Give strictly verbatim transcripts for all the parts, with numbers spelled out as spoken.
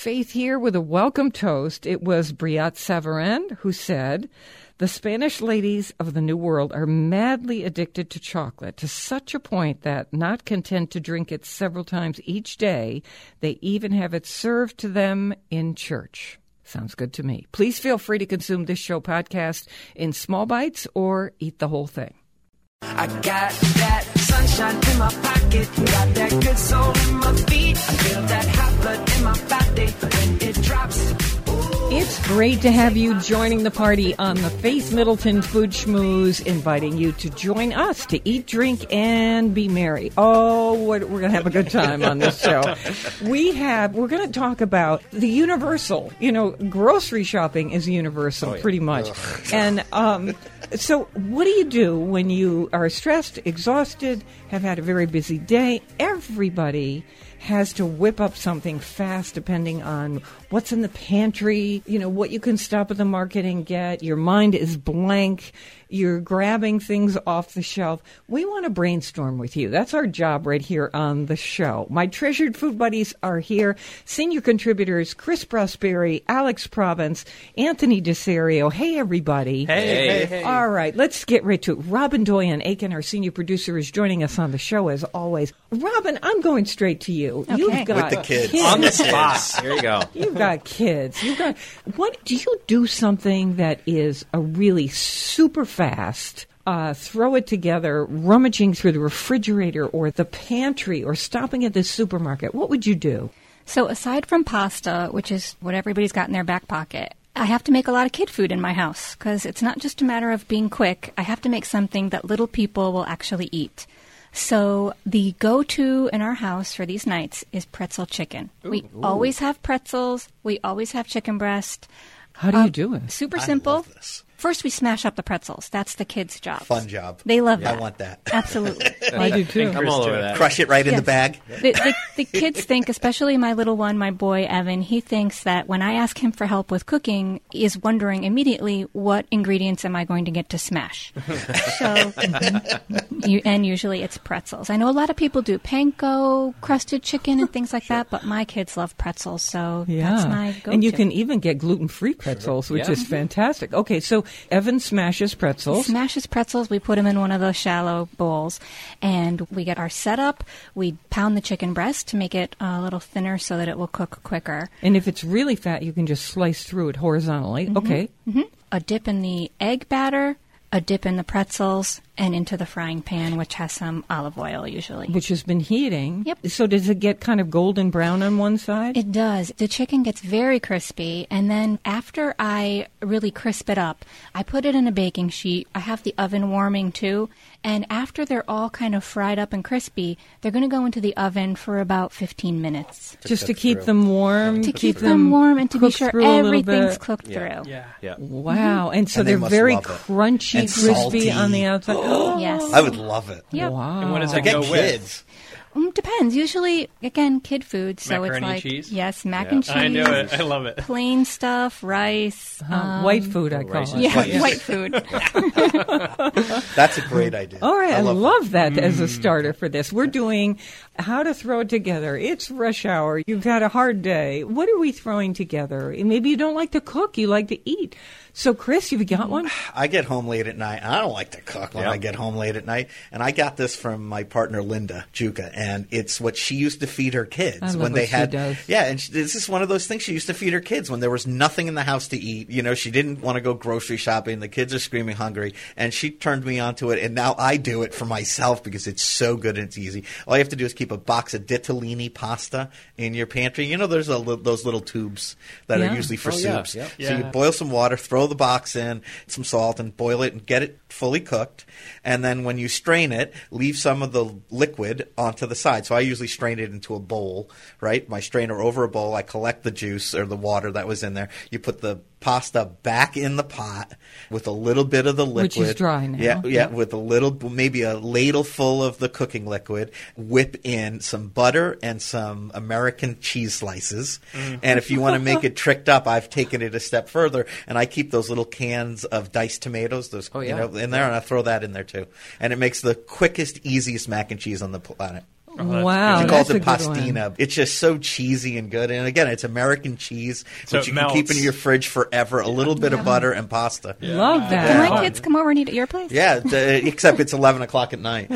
Faith here with a welcome toast. It was Briat Savarin who said, "The Spanish ladies of the New World are madly addicted to chocolate to such a point that, not content to drink it several times each day, they even have it served to them in church." Sounds good to me. Please feel free to consume this show podcast in small bites or eat the whole thing. I got that sunshine in my pocket, got that good soul in my feet. I feel that hot blood in my body when it drops. It's great to have you joining the party on the Faith Middleton Food Schmooze, inviting you to join us to eat, drink, and be merry. Oh, we're going to have a good time on this show. We have, we're going to talk about the universal, you know, grocery shopping is universal, oh, yeah. pretty much. Ugh. And um, so what do you do when you are stressed, exhausted, have had a very busy day? Everybody has to whip up something fast depending on what's in the pantry, you know, what you can stop at the market and get. Your mind is blank. You're grabbing things off the shelf. We want to brainstorm with you. That's our job right here on the show. My treasured food buddies are here. Senior contributors Chris Prosperi, Alex Province, Anthony DeSario. Hey, everybody. Hey. hey, hey. All right, let's get right to it. Robin Doyen-Aiken, our senior producer, is joining us on the show as always. Robin, I'm going straight to you. Okay. You've got With the kids. kids. On the spot. Here you go. You've got kids. You've got. What do you do? Something that is a really super fast. Uh, throw it together, rummaging through the refrigerator or the pantry or stopping at the supermarket. What would you do? So aside from pasta, which is what everybody's got in their back pocket, I have to make a lot of kid food in my house because it's not just a matter of being quick. I have to make something that little people will actually eat. So the go-to in our house for these nights is pretzel chicken. Ooh, we ooh. always have pretzels. We always have chicken breast. How do uh, you do it? Super I simple. love this. First, we smash up the pretzels. That's the kids' job. Fun job. They love yeah, that. I want that. Absolutely. I do too. I'm all over that. Crush it right yes. in the bag. The, the, the kids think, especially my little one, my boy Evan, he thinks that when I ask him for help with cooking, he is wondering immediately what ingredients am I going to get to smash. So, you, and usually it's pretzels. I know a lot of people do panko, crusted chicken, and things like sure. that, but my kids love pretzels, so yeah. that's my go-to. And you can even get gluten-free pretzels, which yeah. is fantastic. Okay, so Evan smashes pretzels. He smashes pretzels. We put them in one of those shallow bowls, and we get our setup. We pound the chicken breast to make it a little thinner so that it will cook quicker. And if it's really fat, you can just slice through it horizontally. Mm-hmm. Okay. Mm-hmm. A dip in the egg batter, a dip in the pretzels, and into the frying pan, which has some olive oil usually. Which has been heating. Yep. So does it get kind of golden brown on one side? It does. The chicken gets very crispy, and then after I really crisp it up, I put it in a baking sheet. I have the oven warming too, and after they're all kind of fried up and crispy, they're going to go into the oven for about fifteen minutes. To Just to keep through. them warm? To keep them warm and to be sure everything's cooked yeah. through. Yeah. yeah. Wow. And so and they're they very crunchy, and crispy salty. on the outside. Yes. I would love it. Yep. Wow. And what does that Forget go kids. with? Um, depends. Usually, again, kid food. So Macaroni it's like and cheese? yes, mac Yeah. and cheese. I knew it. I love it. Plain stuff, rice, Uh, um, white food, I call rice it. is Yeah, White. white food. That's a great idea. All right, I, love, love that, that as a starter for this. We're doing how to throw it together. It's rush hour. You've had a hard day. What are we throwing together? Maybe you don't like to cook. You like to eat. So, Chris, you've got one? I get home late at night, and I don't like to cook when Yep. I get home late at night. And I got this from my partner, Linda Juka, and it's what she used to feed her kids I love when what they she had. does. Yeah, and she, this is one of those things she used to feed her kids when there was nothing in the house to eat. You know, she didn't want to go grocery shopping. The kids are screaming hungry, and she turned me onto it. And now I do it for myself because it's so good and it's easy. All you have to do is keep a box of ditalini pasta in your pantry. You know, there's a li- those little tubes that Yeah. are usually for Oh, yeah. soups. Yep. So Yeah. you boil some water, throw the box in, some salt, and boil it and get it fully cooked. And then when you strain it, leave some of the liquid onto the side. So I usually strain it into a bowl, right? My strainer over a bowl. I collect the juice or the water that was in there. You put the pasta back in the pot with a little bit of the liquid. Which is dry now. Yeah, yeah, with a little, maybe a ladle full of the cooking liquid. Whip in some butter and some American cheese slices. Mm. And if you want to make it tricked up, I've taken it a step further, and I keep those little cans of diced tomatoes, those Oh, yeah. you know, in there, and I throw that in there too. And it makes the quickest, easiest mac and cheese on the planet. Wow, She that's calls a it good pastina. one. It's just so cheesy and good. And again, it's American cheese, So which it you can keep melts. in your fridge forever. A little bit of butter and pasta. Yeah, Love Can that. my kids come over and eat at your place? the, except it's eleven o'clock at night.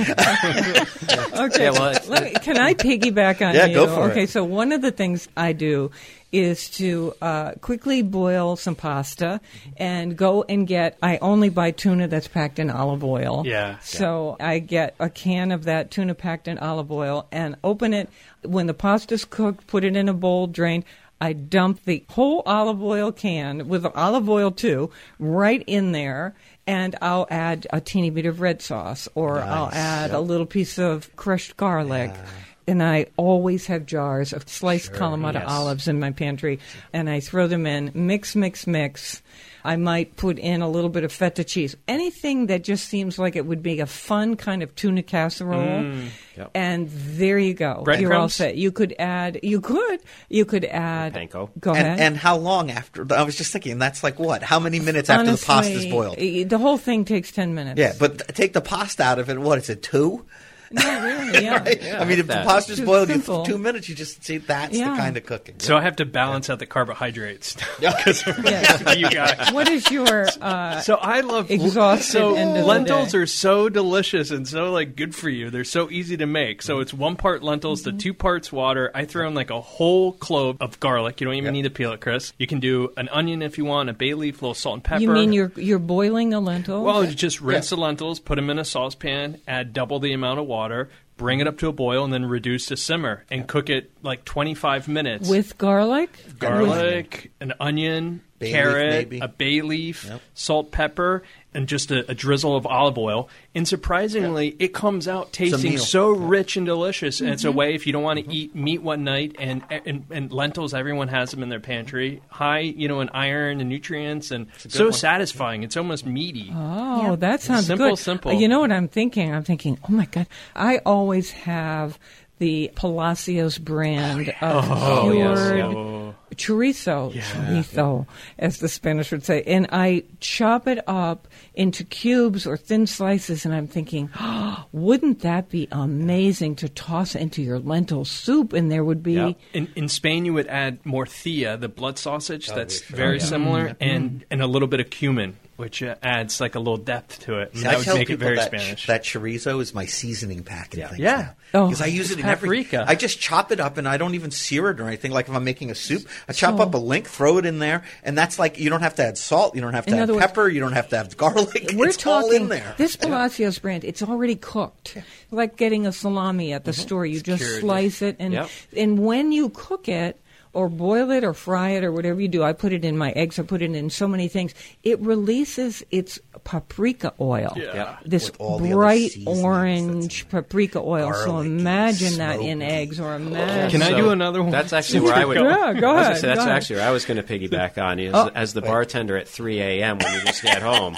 Okay, Yeah, well, it's- let me, can I piggyback on Yeah, you? go for it. Okay, so one of the things I do is to uh, quickly boil some pasta and go and get, I only buy tuna that's packed in olive oil. Yeah. So I get a can of that tuna packed in olive oil and open it. When the pasta's cooked, put it in a bowl, drain. I dump the whole olive oil can, with olive oil too, right in there. And I'll add a teeny bit of red sauce, or I'll Nice. add Yep. a little piece of crushed garlic. And I always have jars of sliced Kalamata yes. olives in my pantry, and I throw them in, mix, mix, mix. I might put in a little bit of feta cheese. Anything that just seems like it would be a fun kind of tuna casserole. Yep. And there you go. Breadcrumbs? You're all set. You could add, you could, you could add. Panko. Go ahead. And, and how long after? I was just thinking, that's like what? How many minutes after the pasta's Honestly, boiled? eh, The whole thing takes ten minutes. Yeah, but th- take the pasta out of it. What is it? Two? No, really, yeah. I mean, if that. the pasta's It's boiled, you simple. two minutes. You just see that's Yeah. the kind of cooking. So I have to balance out the carbohydrates. Yes. You guys. What is your uh, So I love Exhausted So end of the lentils day. are so delicious and so like good for you. They're so easy to make. So it's one part lentils Mm-hmm. to two parts water. I throw in like a whole clove of garlic. You don't even Yep. need to peel it, Chris. You can do an onion if you want, a bay leaf, a little salt and pepper. You mean you're you're boiling the lentils? Well, you just rinse the lentils, put them in a saucepan, add double the amount of water, bring it up to a boil, and then reduce to simmer and cook it like twenty-five minutes. with garlic? garlic, an onion, Bay leaf, carrot, maybe. a bay leaf, Yep. salt, pepper, and just a, a drizzle of olive oil. And surprisingly, it comes out tasting meal. so rich and delicious. And it's Mm-hmm. a way if you don't want to eat meat one night, and, and and lentils, everyone has them in their pantry, high, you know, in iron and nutrients, and so one. satisfying. It's almost meaty. Oh, Yeah. that sounds Simple, good. simple. Uh, You know what I'm thinking? I'm thinking, oh my God, I always have the Palacios brand of Oh, yes, cured yeah. Oh. chorizo, chorizo, as the Spanish would say, and I chop it up into cubes or thin slices, and I'm thinking, oh, wouldn't that be amazing to toss into your lentil soup? And there would be Yeah. In, in Spain, you would add morcilla, the blood sausage. That's sure. very Oh, yeah. similar, and and a little bit of cumin, which uh, adds like a little depth to it. And See, that I would tell make it people very that, Spanish. that chorizo is my seasoning pack and things Yeah. now. Oh. Because I use it in Paprika. everything. I just chop it up and I don't even sear it or anything. Like if I'm making a soup, I chop So- up a link, throw it in there, and that's like you don't have to add salt, you don't have to In add other words, pepper, you don't have to have garlic. We're it's talking all in there. this Palacios brand. It's already cooked, like getting a salami at the store. You just cured. slice it, and Yep. and when you cook it or boil it or fry it or whatever you do, I put it in my eggs. I put it in so many things. It releases its paprika oil. Yeah. Yeah. This With all the other bright seasonings orange that's in paprika oil. So Garlicky, imagine that in smoky. eggs, or imagine. Can I So do another one? That's actually where I would. Yeah, go I was gonna ahead, say, that's go ahead. actually where I was going to piggyback on. Is, Oh. as the bartender at three a.m. when you just get home,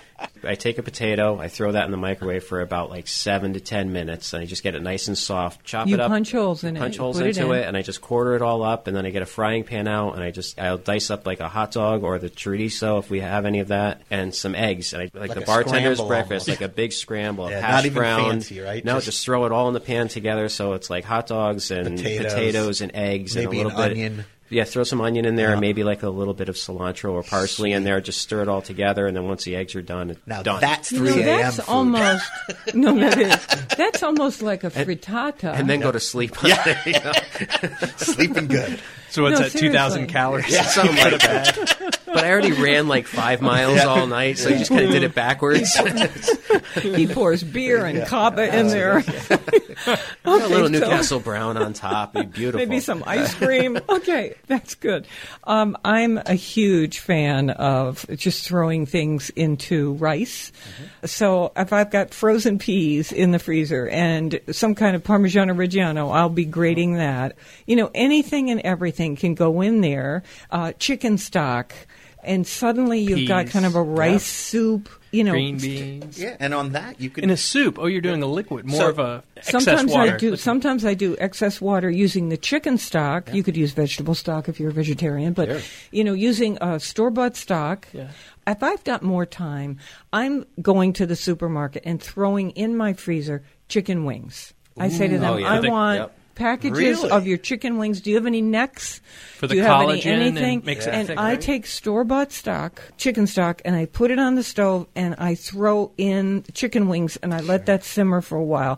I take a potato, I throw that in the microwave for about like seven to ten minutes, and I just get it nice and soft. Chop You it up, punch holes in it, punch you holes put it into in. it, and I just quarter it all up, and then I get a frying pan out, and I just I'll dice up like a hot dog or the chorizo if we have any of that, and some eggs, and I like, Like the a bartender's scramble breakfast, almost. like a big scramble, Yeah, hash not even brown. fancy, right? No, Just- just, throw it all in the pan together, so it's like hot dogs and Potatoes. potatoes, and eggs, Maybe and a an little bit. onion. Yeah, throw some onion in there, Yeah. and maybe like a little bit of cilantro or parsley in there. Just stir it all together, and then once the eggs are done, it's Now done. that's You three know, a.m. that's food. almost no, that is that's almost like a frittata. and then go to sleep. Sleeping good. so what's No, that, two thousand seriously. calories? Something like that. But I already ran like five miles all night, so you just kind of did it backwards. He pours beer and cava in there. a little so- Newcastle Brown on top. It'd be beautiful. Maybe some ice cream. Okay, that's good. Um, I'm a huge fan of just throwing things into rice. Mm-hmm. So if I've got frozen peas in the freezer and some kind of Parmigiano Reggiano, I'll be grating that. You know, anything and everything can go in there. Uh, chicken stock. And suddenly you've got Peas. kind of a rice soup, you know. Green beans. Yeah, and on that you can In a soup. Oh, you're doing a liquid, more So- of a excess Sometimes water. I do. Sometimes I do excess water using the chicken stock. You could use vegetable stock if you're a vegetarian, but Sure. you know, using uh, store bought stock. Yeah. If I've got more time, I'm going to the supermarket and throwing in my freezer chicken wings. I say to them, Oh, yeah. I Thick- want yep. packages Really? of your chicken wings. Do you have any necks? For the Do you have any collagen and anything? makes it and thick, I right? take store-bought stock, chicken stock, and I put it on the stove, and I throw in chicken wings, and I let that simmer for a while.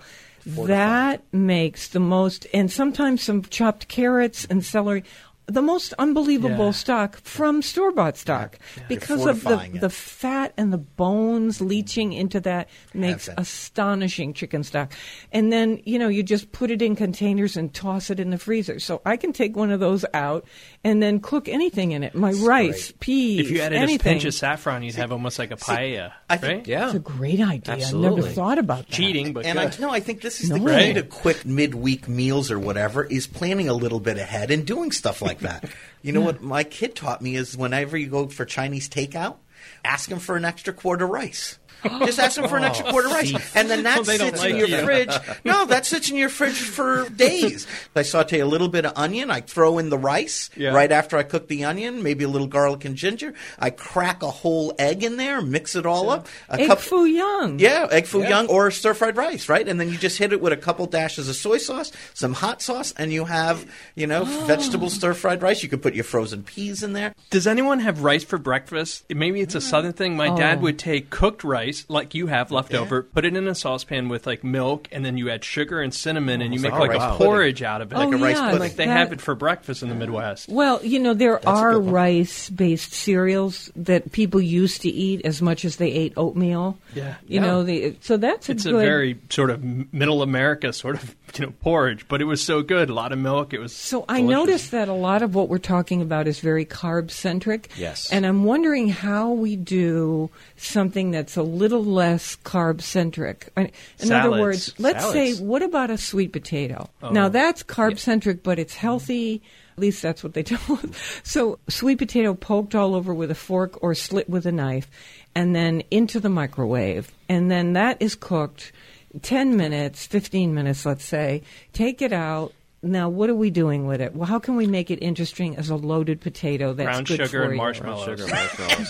That makes the most, and sometimes some chopped carrots and celery, the most unbelievable Yeah. stock from store-bought stock because You're of the, fortifying it. the fat and the bones leaching into that makes Heaven. astonishing chicken stock. And then, you know, you just put it in containers and toss it in the freezer. So I can take one of those out and then cook anything in it. My rice, peas, If you added anything. a pinch of saffron, you'd have almost like a paella, I think- right? Yeah. It's a great idea. I Absolutely. never thought about that. Cheating, but And I good. no, I think this is the No. key Right. to quick midweek meals or whatever is planning a little bit ahead and doing stuff like that. You know what my kid taught me is whenever you go for Chinese takeout, ask him for an extra quart of rice. Just ask them for an extra quart of rice, and then that Well, they don't sits in like your you. fridge. No, that sits in your fridge for days. I saute a little bit of onion. I throw in the rice Yeah. right after I cook the onion. Maybe a little garlic and ginger. I crack a whole egg in there, mix it all up. A Egg cup- foo young. yeah, egg foo young or stir fried rice, right? And then you just hit it with a couple dashes of soy sauce, some hot sauce, and you have, you know, vegetable stir fried rice. You could put your frozen peas in there. Does anyone have rice for breakfast? Maybe it's a southern thing. My dad would take cooked rice, like you have left over, put it in a saucepan with like milk, and then you add sugar and cinnamon, and you make like like, rice a pudding. porridge out of it. Oh, a rice yeah, pudding. Like they that- have it for breakfast in the Midwest. Well, you know, there a are good one. rice-based cereals that people used to eat as much as they ate oatmeal. Yeah. You know, the, so that's a It's good... a very sort of middle America sort of you know porridge, but it was so good. A lot of milk. It was So I delicious. noticed that a lot of what we're talking about is very carb-centric. Yes. And I'm wondering how we do something that's a little less carb-centric. I- In other Salads. words, let's Salads. say, what about a sweet potato? Now, that's carb-centric, but it's healthy. At least that's what they tell us. So sweet potato poked all over with a fork or slit with a knife, and then into the microwave. And then that is cooked ten minutes, fifteen minutes, let's say. Take it out. Now, what are we doing with it? Well, how can we make it interesting as a loaded potato that's brown good sugar for and you? marshmallows. Sugar marshmallows.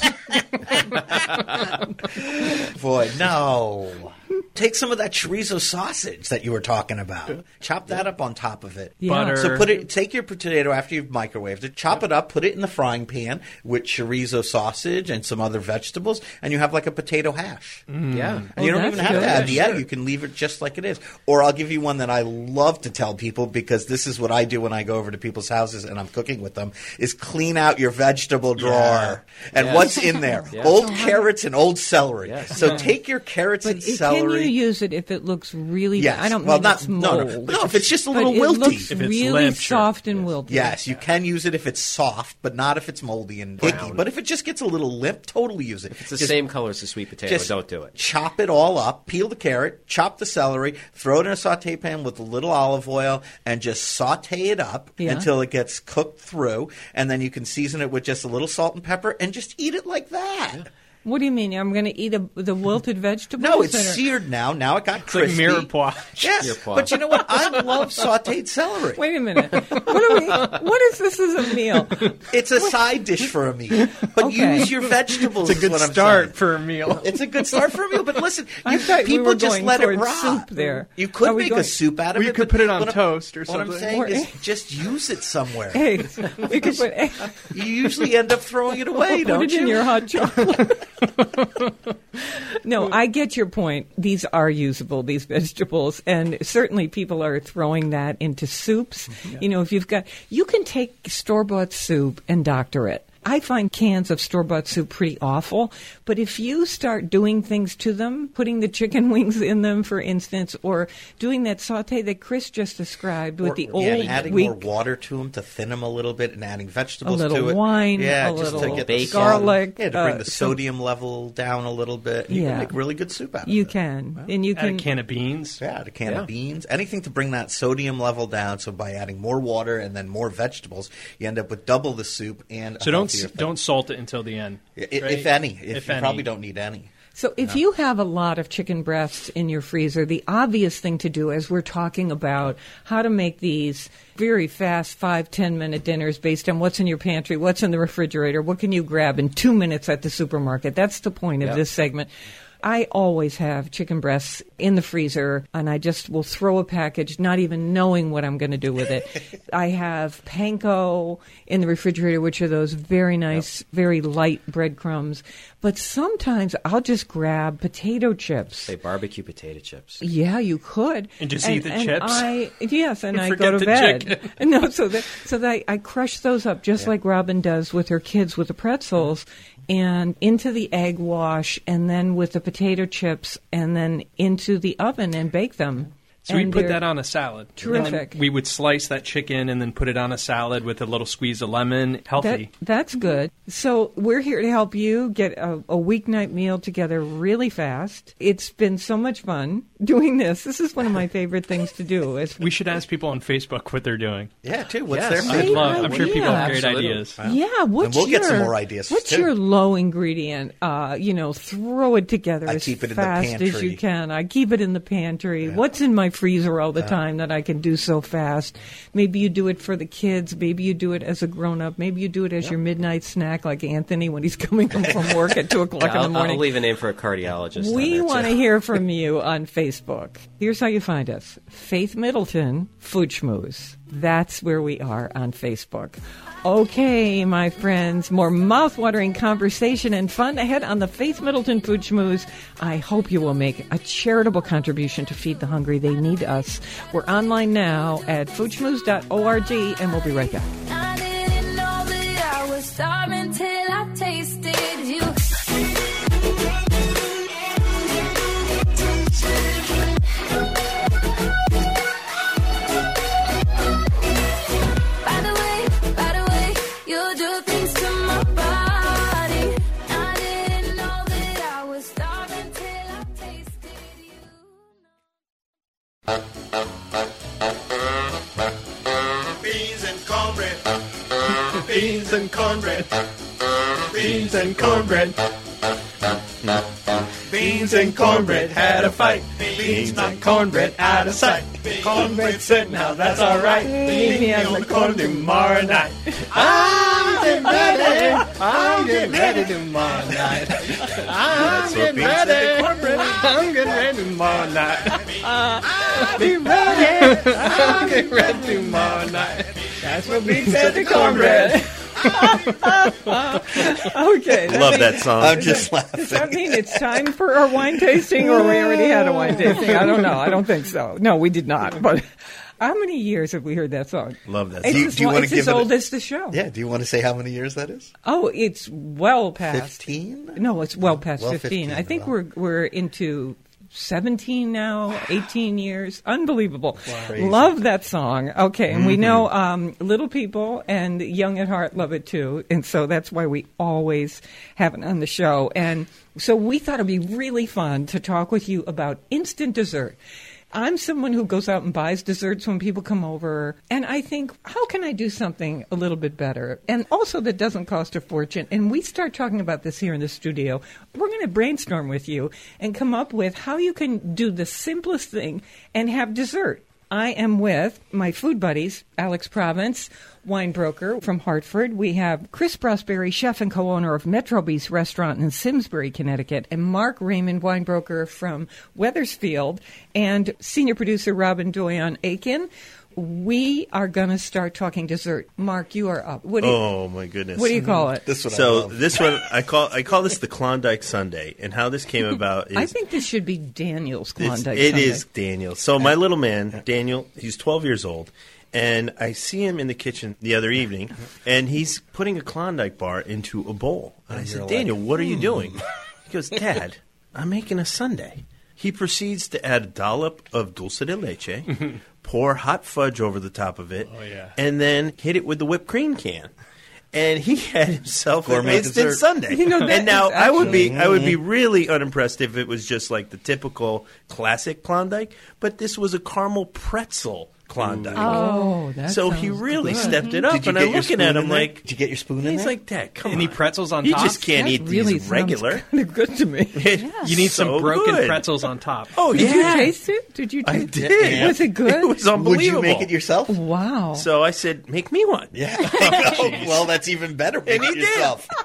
Boy, no. Take some of that chorizo sausage that you were talking about. Chop that up on top of it. Yeah. Butter. So put it. Take your potato after you've microwaved it. Chop it up. Put it in the frying pan with chorizo sausage and some other vegetables, and you have like a potato hash. Yeah. And Oh, you don't that's even have good. to add the Yeah, egg. You can leave it just like it is. Or I'll give you one that I love to tell people because this is what I do when I go over to people's houses and I'm cooking with them: is clean out your vegetable drawer and Yes. what's in there. Yeah. Old carrots and old celery. Yes. So take your carrots But and it- celery. can you use it if it looks really Yes. bad? I don't Well, mean not- it's no, no. mold. No, if it's just a But little it wilty. looks If it's really limp, sure. soft and wilty. Yes, you can use it if it's soft, but not if it's moldy and icky. But if it just gets a little limp, totally use it. It's the Just- same color as the sweet potato. Just Don't do it. Chop it all up, peel the carrot, chop the celery, throw it in a saute pan with a little olive oil, and just saute it up Yeah. until it gets cooked through. And then you can season it with just a little salt and pepper and just eat it like that. What do you mean? I'm going to eat a, the wilted vegetables? No, it's that are- seared now. Now it got It's like crispy. mirepoix. Yes, Mirepoix. but you know what? I love sautéed celery. Wait a minute. What are we? What is this as a meal? It's a side dish for a meal, but Okay. use your vegetables. It's a good is what I'm start saying. for a meal. It's a good start for a meal, but listen, I you, thought we people were just going let it towards rot. soup there. You could Are we make going- a soup out of Or it. you could but put it on what I'm- toast or What I'm something. saying Or is, egg. just use it somewhere. Eggs. We could put eggs. You usually end up throwing it away, Put don't it you? in your hot chocolate. No, I get your point. These are usable, these vegetables, and certainly people are throwing that into soups. You know, if you've got, you can take store-bought soup and doctor it. I find cans of store-bought soup pretty awful, but if you start doing things to them, putting the chicken wings in them, for instance, or doing that saute that Chris just described with Or- the yeah, old and adding weak, more water to them to thin them a little bit, and adding vegetables a little to it. wine, yeah, a just little to get bacon. the salt- garlic, yeah, to bring uh, the some- sodium level down a little bit. You Yeah. can make really good soup out of you it. can, and you Add a can. can of beans. Yeah, a can Yeah. of beans, anything to bring that sodium level down. So by adding more water and then more vegetables, you end up with double the soup and. So a don't healthier thing. don't salt it until the end. I- right? if any. If, If you any. probably don't need any. So if you have a lot of chicken breasts in your freezer, the obvious thing to do, as we're talking about how to make these very fast five, ten minute dinners based on what's in your pantry, what's in the refrigerator, what can you grab in two minutes at the supermarket. That's the point of Yep. this segment. I always have chicken breasts in the freezer, and I just will throw a package, not even knowing what I'm going to do with it. I have panko in the refrigerator, which are those very nice, yep. very light breadcrumbs. But sometimes I'll just grab potato chips. Say barbecue potato chips. Yeah, you could. And just and, eat the and chips? I, yes, and You I forget go to the bed. chicken. No, so that, so that I, I crush those up just yeah. like Robin does with her kids with the pretzels, and into the egg wash, and then with the potato chips, and then into the oven and bake them. So we And put they're that on a salad. Terrific. And we would slice that chicken and then put it on a salad with a little squeeze of lemon. Healthy. That, that's good. So we're here to help you get a, a weeknight meal together really fast. It's been so much fun doing this. This is one of my favorite things to do. Is we should ask people on Facebook what they're doing. Yeah, too. What's Yes. their I'd favorite? love- I'm sure Yeah. people have great Absolutely. ideas. Yeah, what's And we'll your, get some more ideas, What's too. your low ingredient? Uh, you know, throw it together I as keep it in the fast as pantry. you can. I keep it in the pantry. What's in my freezer all the time that I can do so fast? Maybe you do it for the kids. Maybe you do it as a grown up. Maybe you do it as your midnight snack, like Anthony when he's coming home from work at two o'clock Yeah, in the I'll, morning. I'll leave a name for a cardiologist. We on want that, to too. hear from you on Facebook. Here's how you find us. Faith Middleton, Food Schmooze. That's where we are on Facebook. Okay, my friends, more mouth-watering conversation and fun ahead on the Faith Middleton Food Schmooze. I hope you will make a charitable contribution to feed the hungry. They need us. We're online now at food schmooze dot org, and we'll be right back. I didn't know that I was starving till I tasted you. By the way, by the way, you do things to my body. I didn't know that I was starving till I tasted you. Beans and cornbread. Beans and cornbread. Beans and cornbread. Beans and cornbread had a fight. Beans and cornbread out of sight. Cornbread said, now that's alright. Meet me on the corn tomorrow night. I'm getting ready. I'm getting ready tomorrow night. I'm getting ready. I'm getting ready tomorrow night. I'll be ready. I'm getting ready tomorrow night. That's what Beans said to cornbread. Okay. Love mean- that song. I'm just laughing. Does that mean it's time for our wine tasting, or we already had a wine tasting? I don't know. I don't think so. No, we did not. But how many years have we heard that song? Love that It's song. Do you- as, do you long- wanna it's give as it a- old as the show. Yeah, do you want to say how many years that is? Oh, it's well past. fifteen? No, it's well past Well, fifteen. I think well. we're we're into seventeen now, eighteen years. Unbelievable. Crazy. Love that song. Okay, and Mm-hmm. we know um, little people and young at heart love it too. And so that's why we always have it on the show. And so we thought it'd be really fun to talk with you about instant dessert. I'm someone who goes out and buys desserts when people come over, and I think, how can I do something a little bit better? And also that doesn't cost a fortune. And we start talking about this here in the studio. We're going to brainstorm with you and come up with how you can do the simplest thing and have dessert. I am with my food buddies, Alex Province, wine broker from Hartford. We have Chris Prosperi, chef and co-owner of Metrobeast Restaurant in Simsbury, Connecticut, and Mark Raymond, wine broker from Wethersfield, and senior producer Robin Doyon-Aiken. We are going to start talking dessert. Mark, you are up. What do you, Oh my goodness! what do you call it? This one I So love. this one I call I call this the Klondike Sundae, and how this came about is I think this should be Daniel's it's- Klondike it Sundae. is Daniel. So my little man Daniel, he's twelve years old, and I see him in the kitchen the other evening, and he's putting a Klondike bar into a bowl. And I you're said, like, Daniel, what are you doing? He goes, Dad, I'm making a sundae. He proceeds to add a dollop of dulce de leche, pour hot fudge over the top of it, Oh, yeah. and then hit it with the whipped cream can. And he had himself an Gourmet instant dessert. sundae. You know, that and now is I would be actually- I would be really unimpressed if it was just like the typical classic Klondike, but this was a caramel pretzel Klondike. Oh, that so he sounds really good. stepped it up, Did you and get I'm your looking spoon at in him there? like, Did you get your spoon in he's there? like, Dad, come Any on. pretzels on You top? just can't That eat really these sounds regular. kind of good to me. You need some So broken good. pretzels on top. Oh, Did yeah. you taste it? Did you I taste did. it? Was it good? It was Would unbelievable. you make it yourself? Wow. So I said, make me one. Yeah. Oh, well, that's even better. Make And he it did. yourself.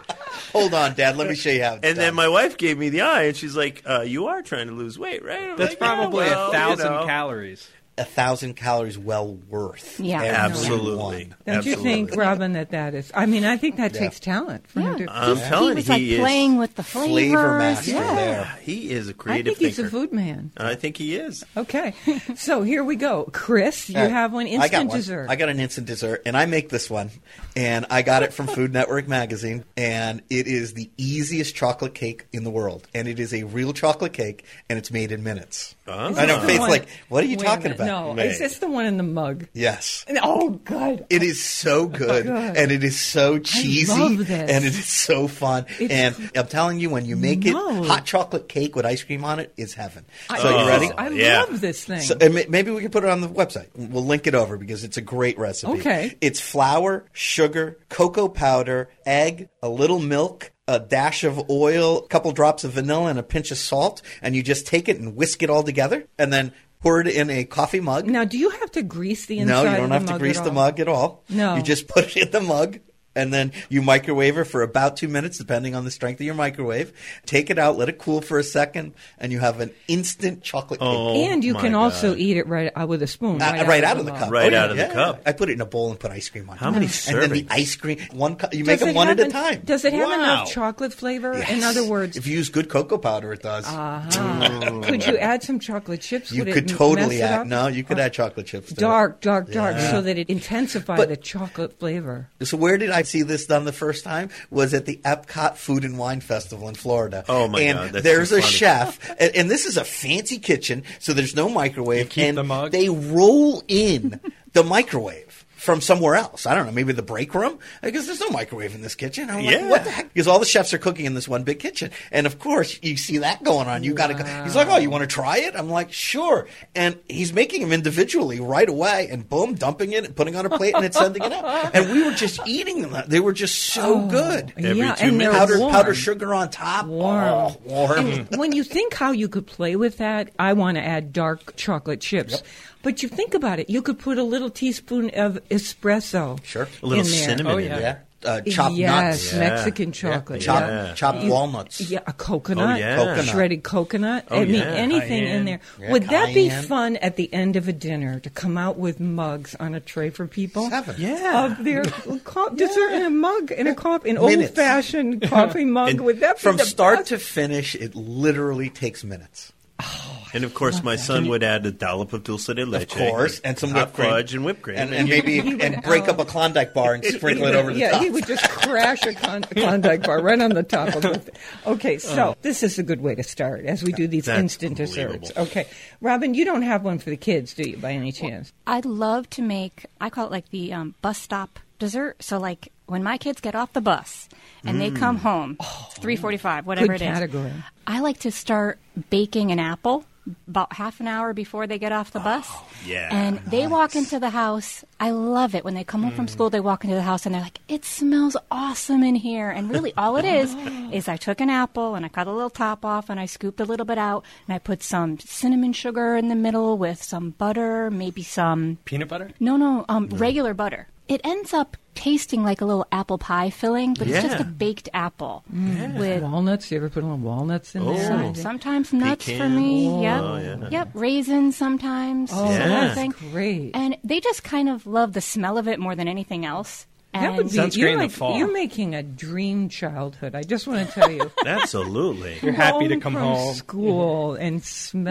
Hold on, Dad. Let me show you how it's And done. then my wife gave me the eye, and she's like, uh, "You are trying to lose weight, right?" I'm That's like, "Yeah, probably well, a thousand you know." calories. a thousand calories well worth. Yeah. every Absolutely. one. Don't Absolutely. you think, Robin, that that is? I mean, I think that takes talent for him Yeah. to. I'm he telling was you, like he is. playing with the flavors. Flavor master yeah. there. He is a I creative think he's a thinker. food man. I think he is. Okay, so here we go, Chris. You All right. have one I got instant one. dessert. I got an instant dessert, and I make this one, and I got it from Food Network magazine, and it is the easiest chocolate cake in the world, and it is a real chocolate cake, and it's made in minutes. Oh. I know The Faith's one- like, what are you Wait a talking minute. about? No, Mate. is this the one in the mug? Yes. Oh, God. It is so good, God. and it is so cheesy, love this. and it is so fun. It's- and I'm telling you, when you make No. it, hot chocolate cake with ice cream on it is heaven. I, So you ready? I Yeah. love this thing. So, and ma- maybe we can put it on the website. We'll link it over because it's a great recipe. Okay. It's flour, sugar, cocoa powder, egg, a little milk, a dash of oil, a couple drops of vanilla, and a pinch of salt. And you just take it and whisk it all together, and then pour it in a coffee mug. now, do you have to grease the inside No, you of don't the have to mug grease at the all? mug at all. No. You just put it in the mug, and then you microwave it for about two minutes, depending on the strength of your microwave. Take it out, let it cool for a second, and you have an instant chocolate cake. Oh, And you my can also God. eat it right uh, with a spoon. Uh, right out of the mug. cup. Right Oh, yeah, out of the yeah. cup. I put it in a bowl and put ice cream on it. How many And then the servings? ice cream, one cup, you Does make them it one have at a en- time. Does it have Wow. enough chocolate flavor? In Yes. other words, if you use good cocoa powder, it does. uh-huh. could you add some chocolate chips? you Would could it totally mess it add. up? No, you could add chocolate chips. To Dark, dark, dark, Yeah. so that it intensifies But- the chocolate flavor. it. So where did I see this done the first time? Was at the Epcot Food and Wine Festival in Florida. Oh, my and God, that's there's too a funny. chef, and, and this is a fancy kitchen, so there's no microwave. keep and the mug? they roll in the microwave from somewhere else. I don't know, maybe the break room? Because there's no microwave in this kitchen. I'm like, Yeah. what the heck? Because all the chefs are cooking in this one big kitchen. And of course, you see that going on. You got to go. He's like, oh, you want to try it? I'm like, sure. And he's making them individually right away and boom, dumping it and putting on a plate and then sending it out. And we were just eating them. They were just so good. Every yeah, two and they're minutes. Powdered, warm. powdered sugar on top. Warm. Oh, warm. And when you think how you could play with that, I want to add dark chocolate chips. But you think about it, you could put a little teaspoon of espresso. Sure. A little in there. cinnamon Oh, in yeah. there. Yeah. Uh, chopped yes, nuts. Yeah. Mexican chocolate. Chopped, yeah. chopped walnuts. Yeah, a coconut, Oh, yeah. Coconut. shredded coconut. Oh, I mean, yeah. anything in Cayenne. there. Yeah, Would that be cayenne. fun at the end of a dinner to come out with mugs on a tray for people? Seven. Yeah. Of their co- dessert in a mug, in a coffee, an Minutes. old-fashioned coffee mug. And Would that be from the start best? to finish, it literally takes minutes. And of course, my son would add a dollop of dulce de leche, Of course, and some hot whipped cream. fudge and whipped cream, And, and maybe He would, and break uh, up a Klondike bar and sprinkle it over the yeah, top. he would just crash a Klon- Klondike bar right on the top of it. Okay, so this is a good way to start as we do these That's instant desserts. unbelievable. Okay, Robin, you don't have one for the kids, do you, by any chance? I'd love to make, I call it like the um, bus stop dessert. So, like, when my kids get off the bus and they come home, three forty-five, whatever Good it is, category. I like to start baking an apple about half an hour before they get off the bus. yeah, And they walk into the house. I love it. When they come home from school, they walk into the house and they're like, it smells awesome in here. And really all it is is I took an apple and I cut a little top off and I scooped a little bit out and I put some cinnamon sugar in the middle with some butter, maybe some, Peanut butter? no, no, um, regular butter. It ends up tasting like a little apple pie filling, but it's just Yeah. a baked apple with Walnuts? You ever put a little walnuts in Oh. there? some, sometimes nuts for Pecan. me. Yep. Oh, yeah. Yep. Raisins sometimes. Oh, Yeah. that's something. great. And they just kind of love the smell of it more than anything else. And That would be, Sounds you're, great in the like, fall. you're making a dream childhood. I just want to tell you. absolutely. You're happy to Home come from home. school and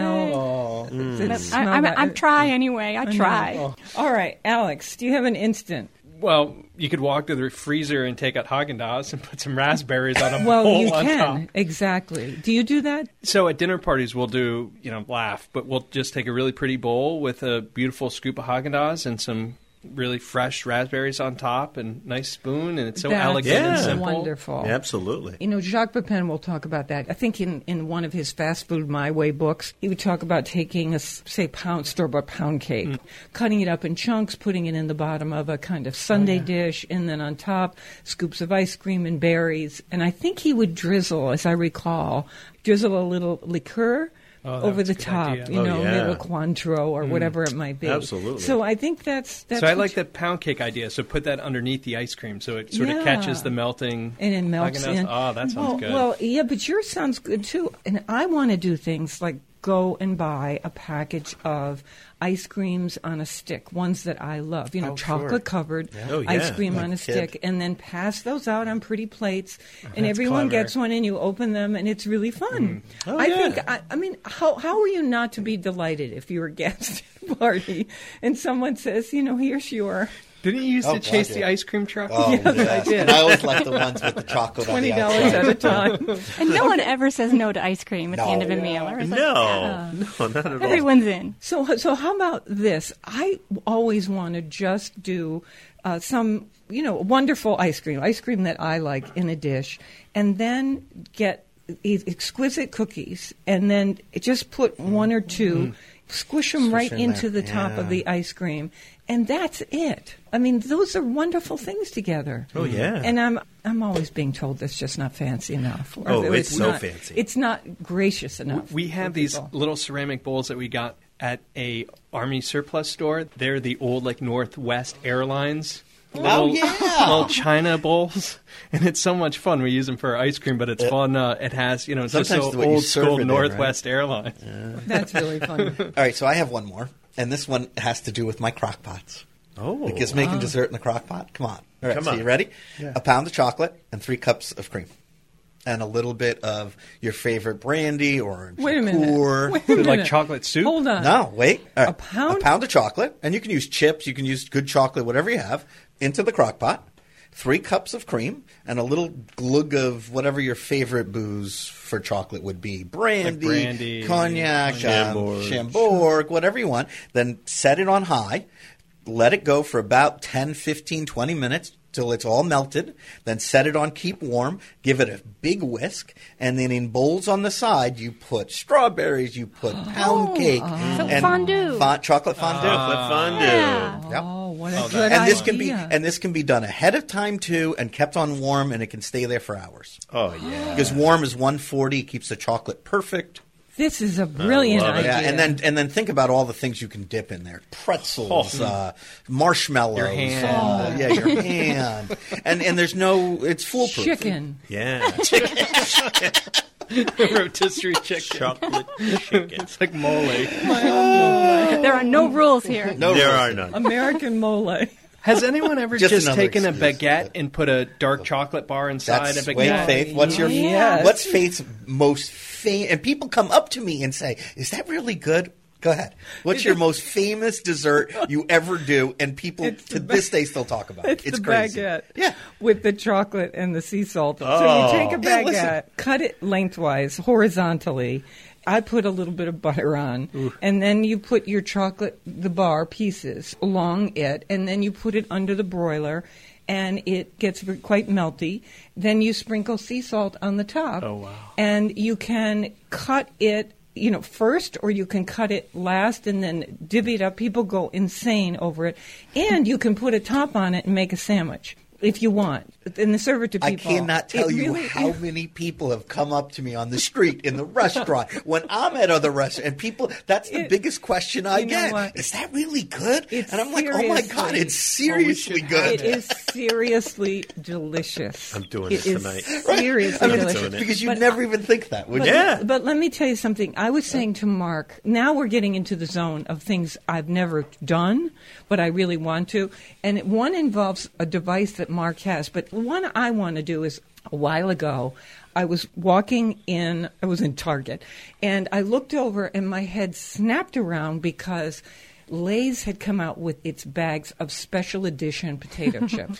smell. the I, smell I, that- I, I try anyway. I I know. try. All right, Alex, do you have an instant? Well, you could walk to the freezer and take out Haagen-Dazs and put some raspberries on a Well, bowl you on can. top. Exactly. Do you do that? So at dinner parties, we'll do, you know, laugh, but we'll just take a really pretty bowl with a beautiful scoop of Haagen-Dazs and some really fresh raspberries on top and nice spoon, and it's so That's elegant and Yeah. simple. wonderful. Absolutely. You know, Jacques Pepin will talk about that. I think in, in one of his Fast Food My Way books, he would talk about taking a, s- say, pound, store-bought pound cake, Mm. cutting it up in chunks, putting it in the bottom of a kind of sundae dish, and then on top, scoops of ice cream and berries. And I think he would drizzle, as I recall, drizzle a little liqueur, Oh, that over was the a good top, idea. you Oh, know, yeah. little Cointreau or whatever it might be. Absolutely. So I think that's that's. so I what like you- the pound cake idea. So put that underneath the ice cream, so it sort Yeah. of catches the melting. and it melts Haagen-Dazs. in. Oh, that sounds well, good. Well, yeah, but yours sounds good too. And I want to do things like go and buy a package of ice creams on a stick, ones that I love, you know, Oh, sure. chocolate covered Oh, ice yeah. cream Like on a a kid. stick, and then pass those out on pretty plates, and That's everyone clever. gets one, and you open them, and it's really fun. Oh, I yeah. think. I, I mean, how how are you not to be delighted if you're a guest at a party and someone says, you know, here's your Didn't you used Oh, to chase God, the yeah. ice cream truck? Oh, Yes, I yes. did. And I always like the ones with the chocolate on twenty the dollars outside. at a time. And no one ever says no to ice cream at the end of a No. meal. Or it's like, No, "Ah." no, not at all. Everyone's in. So, so how about this? I always want to just do uh, some, you know, wonderful ice cream, ice cream that I like in a dish, and then get e- exquisite cookies, and then just put one or two, squish them Squish right in into there. the top Yeah. of the ice cream, and that's it. I mean, those are wonderful things together. Oh, yeah. And I'm I'm always being told that's just not fancy enough. Or Oh, that it's so not- fancy. It's not gracious enough. We for have these people. little ceramic bowls that we got at a Army surplus store. They're the old like Northwest Airlines. Little, yeah. little China bowls, and it's so much fun. We use them for ice cream, but it's fun. Uh, it has, you know, it's just Sometimes so what you old serve school it in, Northwest Airlines. That's really fun. All right, so I have one more, and this one has to do with my crock pots. Oh, Because making dessert in the crock pot, come on. All right, Come so on. you ready? A pound of chocolate and three cups of cream. And a little bit of your favorite brandy or Wait a minute. liqueur. Wait a Like minute. chocolate soup? Hold on. No, wait. All right. A pound? A pound of chocolate, and you can use chips, you can use good chocolate, whatever you have, into the crock pot. Three cups of cream, and a little glug of whatever your favorite booze for chocolate would be. Brandy, Like brandy, cognac, um, Chambord. Chambord, whatever you want. Then set it on high. Let it go for about ten, fifteen, twenty minutes till it's all melted. Then set it on keep warm. Give it a big whisk. And then in bowls on the side, you put strawberries, you put pound cake. So and fondue. fo- chocolate fondue. chocolate fondue. Yeah. Yep. Oh, what a Oh, good And this can be idea. and this can be done ahead of time too, and kept on warm, and it can stay there for hours. Oh, yeah. Because warm is one forty, keeps the chocolate perfect. This is a brilliant love it. idea. Yeah, and then and then think about all the things you can dip in there: pretzels, uh, marshmallows, Your hand. uh, yeah, your hand, and and there's no, it's foolproof. chicken. Yeah. Rotisserie chicken. Chocolate chicken. It's like mole. There are no rules here. No, There rules. are none. American mole. Has anyone ever Just just, another taken a excuse. baguette and put a dark chocolate bar inside That's a wait, baguette? Faith. What's your Yes. what's Faith's most famous? And people come up to me and say, "Is that really good?" Go ahead. What's your most famous dessert you ever do? And people It's to the ba- this day still talk about it. It's, It's the crazy. baguette. Yeah. With the chocolate and the sea salt. So Oh. you take a Yeah, baguette, listen. cut it lengthwise, horizontally. I put a little bit of butter on, and then you put your chocolate, the bar pieces along it, and then you put it under the broiler, and it gets v- quite melty. Then you sprinkle sea salt on the top. Oh, wow. And you can cut it, you know, first, or you can cut it last and then divvy it up. People go insane over it. And you can put a top on it and make a sandwich if you want, and serve it to I people. cannot tell It you really how is. many people have come up to me on the street, in the restaurant, when I'm at other restaurants, and people, that's the It- biggest question I you know get. what? Is that really good? It's and I'm like, oh my God, seriously- it's seriously should good. It is seriously delicious. I'm doing It this is tonight. Seriously I mean, delicious. doing it. because you'd But never even think that, would But, you? Yeah. but let me tell you something. I was saying to Mark, now we're getting into the zone of things I've never done, but I really want to. And one involves a device that Mark has, but one I want to do is a while ago. I was walking in, I was in Target, and I looked over and my head snapped around because Lay's had come out with its bags of special edition potato chips.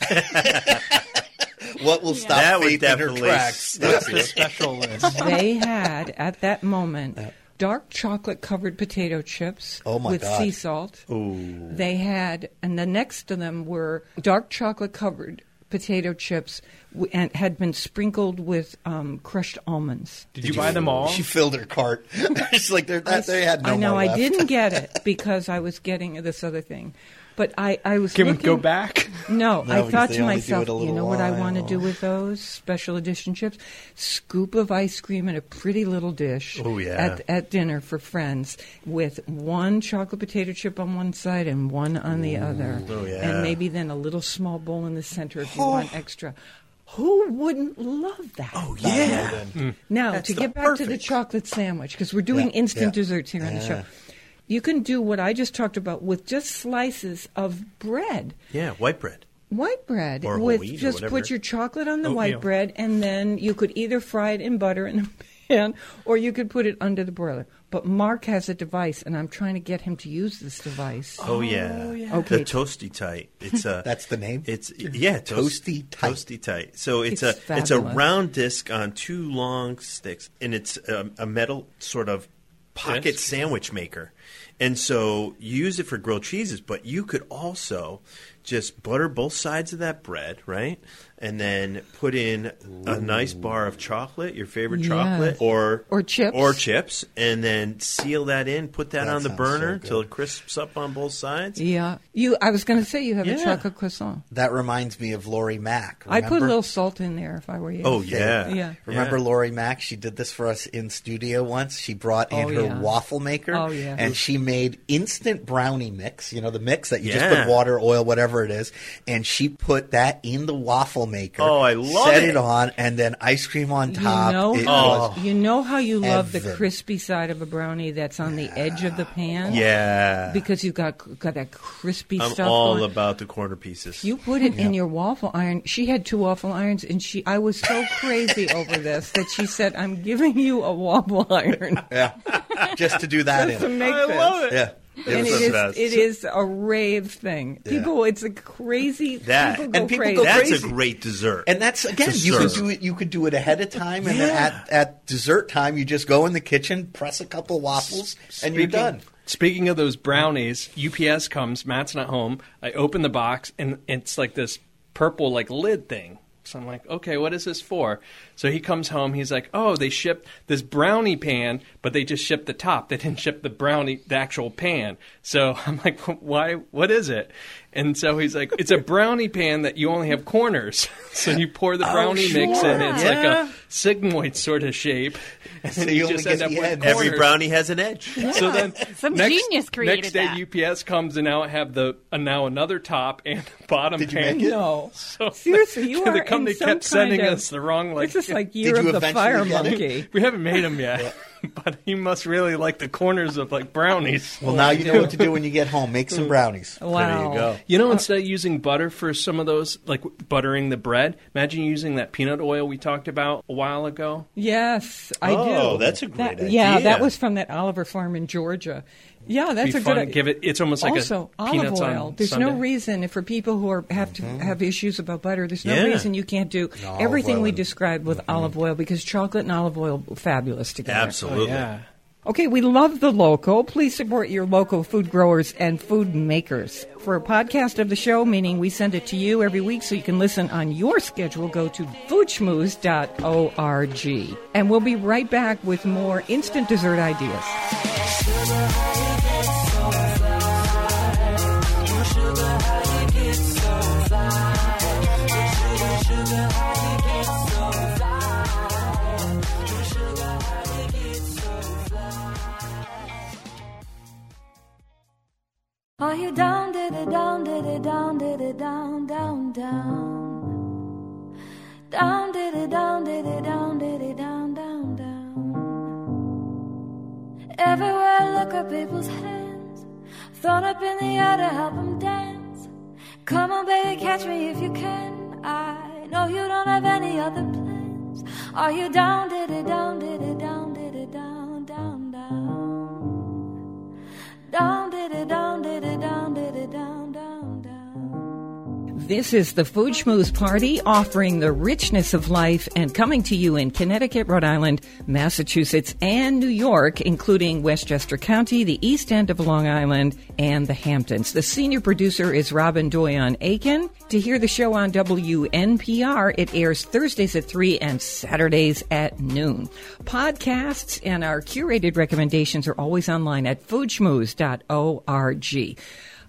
What will stop That would Faith in her definitely tracks? stop you. Special list. They had at that moment dark chocolate covered potato chips Oh, my with God. sea salt. They had, and the next to them were dark chocolate covered potato chips w- and had been sprinkled with um, crushed almonds. Did you buy them all? She filled her cart. It's like they're, that, they had no I know more I left. didn't get it because I was getting this other thing. But I, I was Can we looking, go back? No, No, I because thought they to only do myself, it a you little know what I want to while. do with those special edition chips? Scoop of ice cream in a pretty little dish Oh, yeah. at, at dinner for friends with one chocolate potato chip on one side and one on the other. Oh, yeah. And maybe then a little small bowl in the center if you want extra. Who wouldn't love that? Oh, yeah. Now, That's to the get back to the perfect- chocolate sandwich, because we're doing Yeah, instant yeah. desserts here on the show. You can do what I just talked about with just slices of bread. Yeah, white bread. White bread Or whole with wheat or just whatever. put your chocolate on the Oatmeal. white bread, and then you could either fry it in butter in a pan, or you could put it under the broiler. But Mark has a device, and I'm trying to get him to use this device. Oh, yeah. Okay. The Toasty Tight. It's a That's the name? It's yeah, toast, Toasty Tight. Toasty Tight. So it's, It's a it's a fabulous. round disc on two long sticks, and it's a, a metal sort of pocket Disc. sandwich maker. And so you use it for grilled cheeses, but you could also just butter both sides of that bread, right? And then put in a nice bar of chocolate, your favorite Yes. chocolate, or Or chips. or chips, and then seal that in. Put that, That on the sounds burner so good. till it crisps up on both sides. Yeah. You. I was going to say you have a Yeah. chocolate croissant. That reminds me of Lori Mack. I'd put a Remember? little salt in there if I were you. Oh yeah, Yeah. Remember Yeah. Lori Mack? She did this for us in studio once. She brought in Oh, her yeah. waffle maker, Oh, yeah. and she made instant brownie mix. You know, the mix that you just Yeah. put water, oil, whatever it is, and she put that in the waffle maker. Oh, I love set it. it on, and then ice cream on You top. know, It how, was- you know how you love the heaven. crispy side of a brownie that's on the edge of the pan? Yeah. Because you've got, got that crispy I'm stuff all going. about the corner pieces. You put it in your waffle iron. She had two waffle irons, and she. I was so crazy over this that she said, "I'm giving you a waffle iron yeah, just to do that to in. make I this." love it. Yeah, And was it the is, best. it is a rave thing. People, it's a crazy. That- people go and people crazy. go That's crazy. a great dessert. And that's again, To you could serve. do it. You could do it ahead of time, and then Yeah. at, at dessert time, you just go in the kitchen, press a couple waffles, and you're Speaking- done. Speaking of those brownies, U P S comes. Matt's not home. I open the box, and it's like this purple like lid thing. So I'm like, okay, what is this for? So he comes home. He's like, oh, they shipped this brownie pan, but they just shipped the top. They didn't ship the brownie, the actual pan. So I'm like, why? What is it? And so he's like, it's a brownie pan that you only have corners. So you pour the brownie mix in. sure. It's Yeah. like a sigmoid sort of shape. And So then you you only just get end up the with edge. Every corners. brownie has an edge. So then, Some next, genius created next day, that. U P S comes and now I have the uh, now another top and bottom Did you pan. make it? No, So seriously, you they are come. in They some kept sending kind of- us the wrong like. This is like Year you of the eventually Fire get it? Monkey. we haven't made them yet, but he must really like the corners of like brownies. Well, now you know what to do when you get home. Make some brownies. Wow. There you go. You know, instead of using butter for some of those, like buttering the bread, imagine using that peanut oil we talked about a while ago. Yes, I do. Oh, that's a great That- Yeah, idea. that was from that Oliver farm in Georgia. Yeah, that's Be a fun. good idea. Give it. It's almost like also, a olive peanuts oil. on There's no Sunday. reason for people who are have to have issues about butter. There's no Yeah. reason you can't do No, everything olive we oil. described with olive oil because chocolate and olive oil are fabulous together. Absolutely. Oh, yeah. Okay, we love the local. Please support your local food growers and food makers. For a podcast of the show, meaning we send it to you every week so you can listen on your schedule, go to food schmooze dot org. And we'll be right back with more instant dessert ideas. Are you down, did it, down, did it, down, did it, down, down, down? Down, did it, down, did it, down, did it, down, down, down. Everywhere I look at people's hands, thrown up in the air to help them dance. Come on, baby, catch me if you can. I know you don't have any other plans. Are you down, did it, down, did it, down, did it, down, down, down? Down, did it, down, did it, down, did it, down, down, down. This is the Food Schmooze Party, offering the richness of life and coming to you in Connecticut, Rhode Island, Massachusetts, and New York, including Westchester County, the East End of Long Island, and the Hamptons. The senior producer is Robin Doyon-Aiken. To hear the show on W N P R, it airs Thursdays at three and Saturdays at noon. Podcasts and our curated recommendations are always online at food schmooze dot org.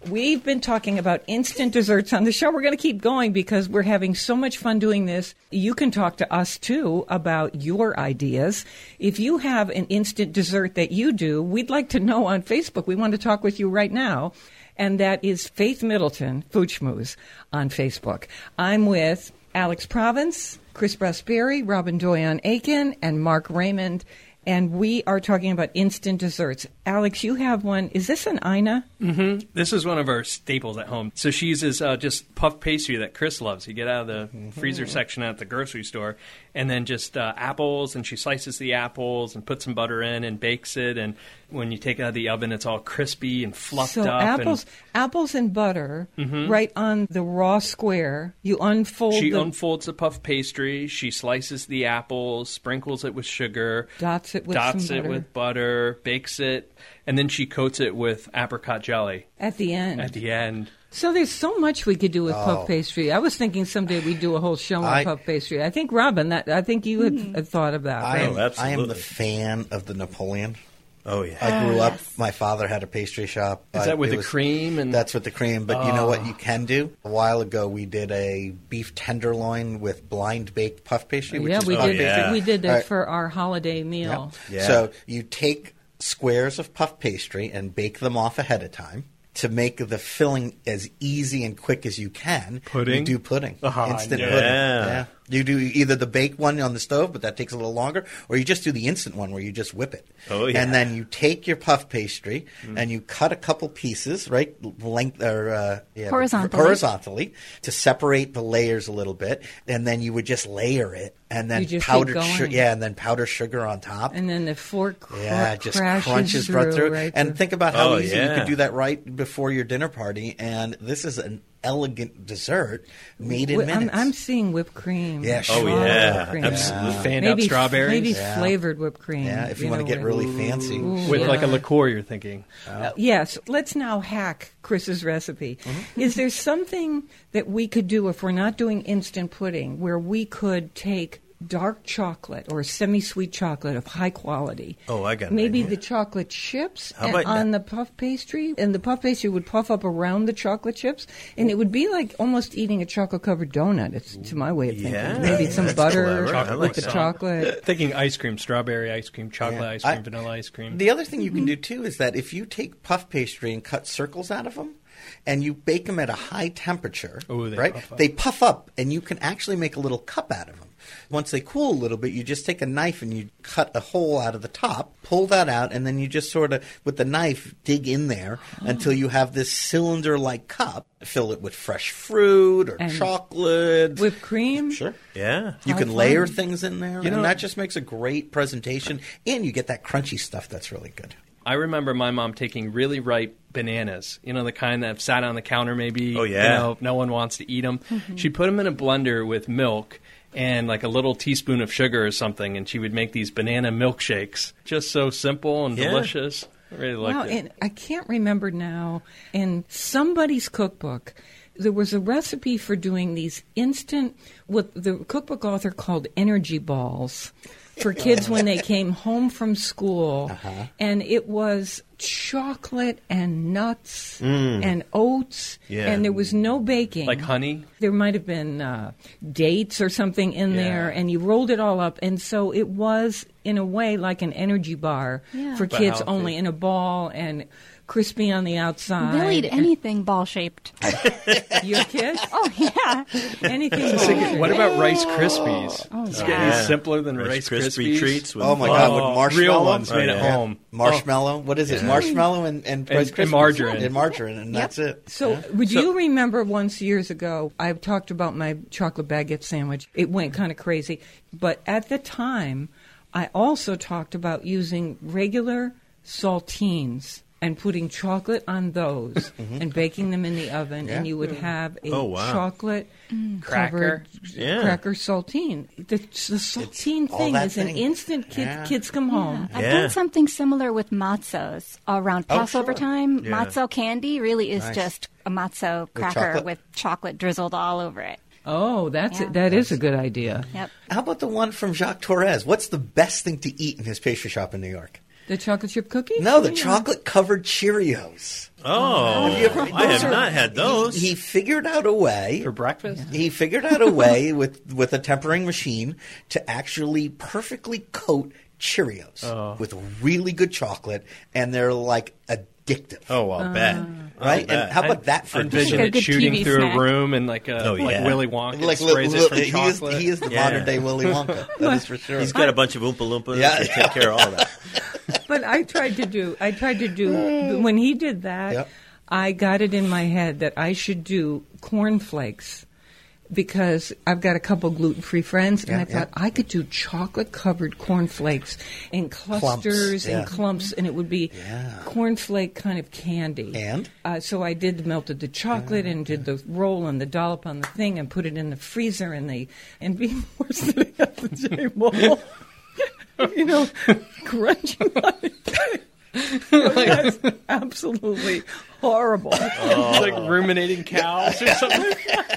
We've been talking about instant desserts on the show. We're going to keep going because we're having so much fun doing this. You can talk to us, too, about your ideas. If you have an instant dessert that you do, we'd like to know on Facebook. We want to talk with you right now. And that is Faith Middleton, Food Schmooze, on Facebook. I'm with Alex Province, Chris Brasperi, Robin Doyon-Aiken, and Mark Raymond. And we are talking about instant desserts. Alex, you have one. Is this an Ina? Mm-hmm. This is one of our staples at home. So she uses uh, just puff pastry that Chris loves. You get out of the mm-hmm. freezer section at the grocery store, and then just uh, apples, and she slices the apples and puts some butter in and bakes it. And when you take it out of the oven, it's all crispy and fluffed so up. apples, and, apples and butter, mm-hmm. right on the raw square. You unfold. She the, unfolds the puff pastry. She slices the apples, sprinkles it with sugar, dots it with dots some it butter. with butter, bakes it, and then she coats it with apricot jelly at the end. At the end. So there's so much we could do with Oh. puff pastry. I was thinking someday we'd do a whole show on I- puff pastry. I think Robin, that I think you had, had thought of that. I right? am, Oh, absolutely. I am the fan of the Napoleon. Oh, yeah. I grew Oh, up, yes. my father had a pastry shop. Is Uh, that with it the was- cream? And That's with the cream. But you know what Oh. you can do? A while ago, we did a beef tenderloin with blind baked puff pastry. Which yeah, is we puff did. yeah. We did that All right. for our holiday meal. Yeah. So you take squares of puff pastry and bake them off ahead of time. To make the filling as easy and quick as you can, Pudding? you do pudding. Ah, instant yeah. pudding. Yeah. You do either the baked one on the stove, but that takes a little longer, or you just do the instant one where you just whip it. Oh, yeah. And then you take your puff pastry Mm. and you cut a couple pieces, right, length or uh, yeah, Horizontally. horizontally to separate the layers a little bit, and then you would just layer it, and then You just keep powdered going. sugar, yeah, and then powdered sugar on top. And then the fork cr- Yeah, it just crashes crunches through, right through. right and through. think about how Oh, easy you yeah. could do that right before your dinner party. And this is an elegant dessert made in Wh- I'm, minutes. I'm seeing whipped cream. Yeah, Oh, sure. yeah. Whipped cream. Absolutely. fanned Maybe out strawberries maybe Yeah. flavored whipped cream. Yeah, if you, want know, to get with- really fancy. Ooh, with yeah. like a liqueur, you're thinking. Uh, yes, let's now hack Chris's recipe. Mm-hmm. Is there something that we could do if we're not doing instant pudding where we could take dark chocolate or semi-sweet chocolate of high quality? Oh, I got an Maybe idea. the chocolate chips How and about on the puff pastry, and the puff pastry would puff up around the chocolate chips, and it would be like almost eating a chocolate-covered donut. It's to my way of thinking. Yeah, Maybe some that's butter clever. I with like the that. chocolate. Thinking ice cream, strawberry ice cream, chocolate Yeah. ice cream, I- vanilla ice cream. The other thing you can do too is that if you take puff pastry and cut circles out of them, and you bake them at a high temperature, Ooh, they right? puff up. They puff up, and you can actually make a little cup out of them. Once they cool a little bit, you just take a knife and you cut a hole out of the top, pull that out, and then you just sort of, with the knife, dig in there until you have this cylinder-like cup. Fill it with fresh fruit or And chocolate. Whipped cream? Sure. Yeah. You How can fun. layer things in there, You know- and that just makes a great presentation, and you get that crunchy stuff that's really good. I remember my mom taking really ripe bananas, you know, the kind that have sat on the counter maybe. Oh, yeah. You know, no one wants to eat them. She'd put them in a blender with milk and like a little teaspoon of sugar or something, and she would make these banana milkshakes. Just so simple and Yeah. delicious. I really liked Wow, it. and I can't remember now. In somebody's cookbook, there was a recipe for doing these instant, what the cookbook author called energy balls for kids when they came home from school. Uh-huh. And it was chocolate and nuts and oats, Yeah. and there was no baking. Like honey? There might have been uh, dates or something in Yeah. there, and you rolled it all up. And so it was, in a way, like an energy bar Yeah. for But kids, healthy. only in a ball and crispy on the outside. They'll eat anything ball shaped. Your kids? Oh, yeah. Anything So, ball what about Rice Krispies? Oh, It's yeah. getting Yeah. simpler than Rice, Rice Krispie Krispies. treats with Oh my God! With Oh, marshmallow, real ones made Oh, at yeah. home. Marshmallow. What is it? Marshmallow and and, Rice And- and Krispies. margarine. and margarine, and that's it. So, would you remember once years ago, I talked about my chocolate baguette sandwich. It went kind of crazy. But at the time, I also talked about using regular saltines and putting chocolate on those and baking them in the oven, Yeah. and you would have a Oh, wow. chocolate Cracker. covered Yeah. cracker saltine. The, the saltine all thing that is an thing. instant. Kids, Yeah. kids come home. I've Yeah. done something similar with matzos around Oh, Passover sure. time. Yeah. Matzo candy really is Nice. just a matzo cracker chocolate? with chocolate drizzled all over it. Oh, that's Yeah. it. That is a good idea. Yep. How about the one from Jacques Torres? What's the best thing to eat in his pastry shop in New York? The chocolate chip cookie? No, the Yeah. chocolate covered Cheerios. Oh, Have you ever- I those have are- not had those. He, he figured out a way. For breakfast? He figured out a way with, with a tempering machine to actually perfectly coat Cheerios Oh. with really good chocolate, and they're like addictive. Oh, I'll bet. Right? I'll bet. And how about that for I a envision Like a it good shooting T V through snack. a room and like a Oh, like yeah. Willy Wonka Like sprays li- it from li- he is chocolate. he is the Yeah. modern day Willy Wonka. That is for sure. He's got a bunch of Oompa Loompas Yeah. to take care of all that. But I tried to do, I tried to do, when he did that, Yep. I got it in my head that I should do cornflakes because I've got a couple gluten-free friends, and Yeah, I thought yeah. I could do chocolate-covered cornflakes in clusters yeah. and clumps, and it would be Yeah. cornflake kind of candy. And? Uh, so I did melted the chocolate and did the roll and the dollop on the thing and put it in the freezer and the and before sitting at the table, you know, crunching on it. That's absolutely horrible. It's like ruminating cows or something.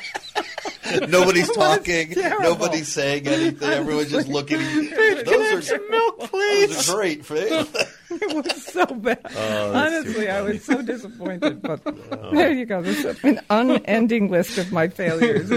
Nobody's talking. terrible. Nobody's saying anything. Everyone's just looking at you. Those are milk, Those are great, Faith. It was so bad. Oh, that's too Honestly, I funny. was so disappointed. But there you go. There's an unending list of my failures.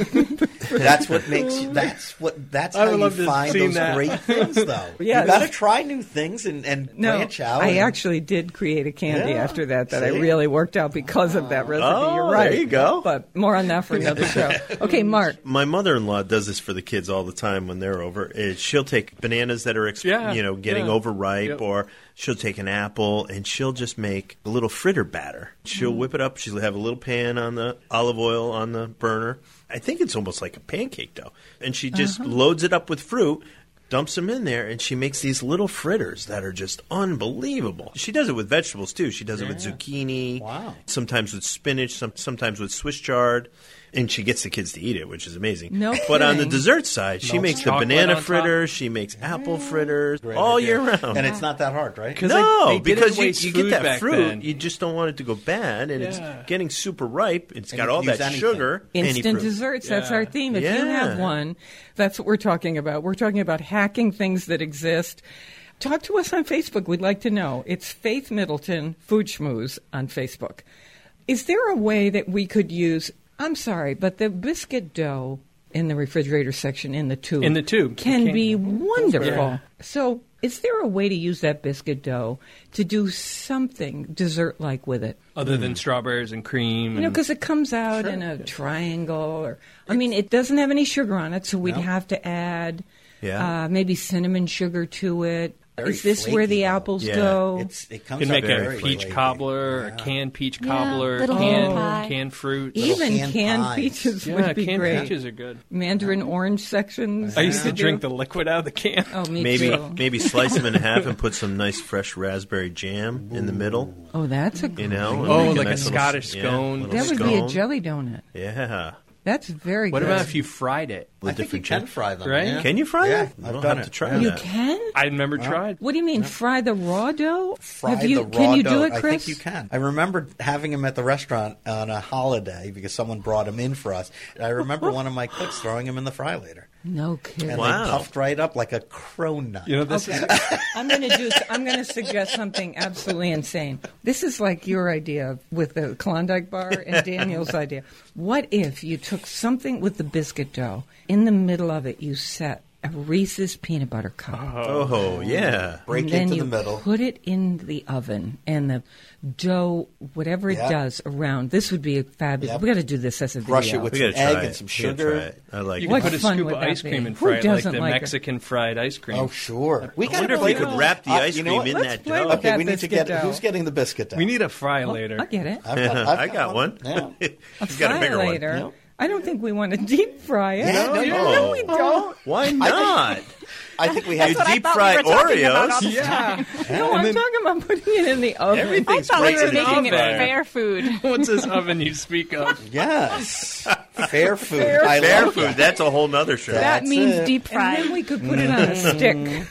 That's what makes you. That's what. That's I how would you love to have find seen those that. great things, though. Yes. You got to try new things and, and No, branch out. I and- actually did create a candy Yeah, after that that I see? really worked out because of that recipe. Oh, You're right. there you go. But more on that for another show. Okay, Mark. My mother-in-law does this for the kids all the time when they're over. Is she'll take bananas that are, ex- Yeah, you know, getting yeah. overripe, Yep. or she'll take an apple and she'll just make a little fritter batter. She'll whip it up. She'll have a little pan on the olive oil on the burner. I think it's almost like a pancake dough, and she just loads it up with fruit. Dumps them in there, and she makes these little fritters that are just unbelievable. She does it with vegetables, too. She does it with zucchini, Wow. sometimes with spinach, some, sometimes with Swiss chard, and she gets the kids to eat it, which is amazing. No but on the kidding. dessert side, she Melts makes the chocolate banana on top. fritters, she makes apple fritters, Great all idea. year round. And it's not that hard, right? 'Cause no, they- they didn't because you, waste you get food that back fruit, then. you just don't want it to go bad, and Yeah. it's getting super ripe. It's And got you all can use that anything. sugar. any Instant fruit. desserts, that's Yeah. our theme. If you Yeah. have one, that's what we're talking about. We're talking about hacking things that exist. Talk to us on Facebook. We'd like to know. It's Faith Middleton Food Schmooze on Facebook. Is there a way that we could use, I'm sorry, but the biscuit dough in the refrigerator section in the tube. In the tube. Can Can- be wonderful. Yeah. So is there a way to use that biscuit dough to do something dessert-like with it? Other than strawberries and cream. You know, and- because it comes out in a triangle. Or I mean, it doesn't have any sugar on it, so we'd No. have to add Yeah. uh, maybe cinnamon sugar to it. Very Is this where flaky, the though. apples Yeah. go? It's, it comes You can out make a very peach flaky. cobbler, Yeah. a canned peach Yeah, cobbler, little canned, pie. canned fruit. Even canned canned pies. peaches Yeah, would be canned great. peaches are good. Mandarin orange sections. I used to do. drink the liquid out of the can. Oh, me Maybe too. maybe slice them in half and put some nice fresh raspberry jam in the middle. Oh, that's a You know, and Oh, make like a nice little- Scottish yeah, scone. little that would be a scone. jelly donut. Yeah. That's very What good. about if you fried it? I think you different can chip. fry them. Right? Yeah. Can you fry Yeah, that? I've I'll done have it. to try You that. can? I never tried. What do you mean, fry the raw dough? Fry Have you, the raw can you dough. do it, Chris? I think you can. I remember having him at the restaurant on a holiday because someone brought him in for us. I remember one of my cooks throwing him in the fry later, No kidding. and Wow. they puffed right up like a cronut. You know, this is I'm going to do. I'm going to suggest something absolutely insane. This is like your idea with the Klondike bar and Daniel's idea. What if you took something with the biscuit dough, in the middle of it you set a Reese's peanut butter cup, Oh, yeah. Break and then into you the middle. put it in the oven, and the dough, whatever it Yeah. does around. This would be a fabulous. Yep. We got to do this as a video. Brush it with We some gotta try egg it. and some We gotta sugar. try it. I like you it. What can put a fun scoop would of that ice be? cream and Who fry it like doesn't the like it? Mexican fried ice cream. Oh, sure. We I gotta wonder if play we could with- wrap the Uh, ice you know cream what? in Let's that play dough. with Okay, that we need to biscuit get. dough. Who's getting the biscuit dough? We need a fry Oh, later. I get it. I've got, I've I got one. Yeah. He's got a Fry bigger it one. later. Yeah. I don't think we want to deep fry it. Yeah, no, no, no. we don't. Why not? I think we have. You to deep fry Oreos. Yeah. No, I'm talking about putting it in the oven. Everything's I thought we breaks were in the making it oven. fair food. What's this oven you speak of? Yes, fair food. Fair I Fair love food. that. That's a whole nother show. That That's means it. deep And then fried. we could put it on a stick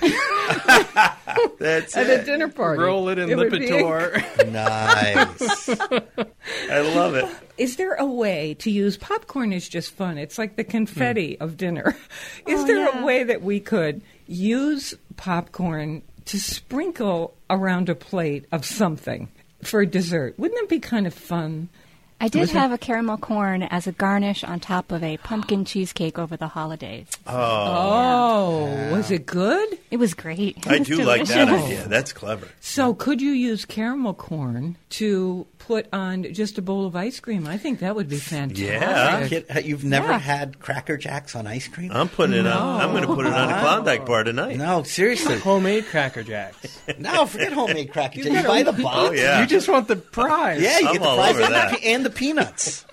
That's at a it. dinner party. Roll it in would be- Lipitor. Nice. I love it. Is there a way to use popcorn? Is just fun. It's like the confetti of dinner. Is Oh, there yeah. a way that we could use popcorn to sprinkle around a plate of something for dessert. Wouldn't that be kind of fun? I did Was it- have a caramel corn as a garnish on top of a pumpkin cheesecake over the holidays. Oh, was it good? It was great. It I was do like that delicious. idea. That's clever. So could you use caramel corn to put on just a bowl of ice cream? I think that would be fantastic. Yeah. Kid, You've never Yeah. had Cracker Jacks on ice cream? I'm putting it on. I'm going to put it on a Klondike bar tonight. No, seriously. Homemade Cracker Jacks. No, forget homemade Cracker Jacks. You gotta- buy the box. Oh, yeah. You just want the prize. Yeah, you I'm get the all fries over and, that. the, pe- and the peanuts.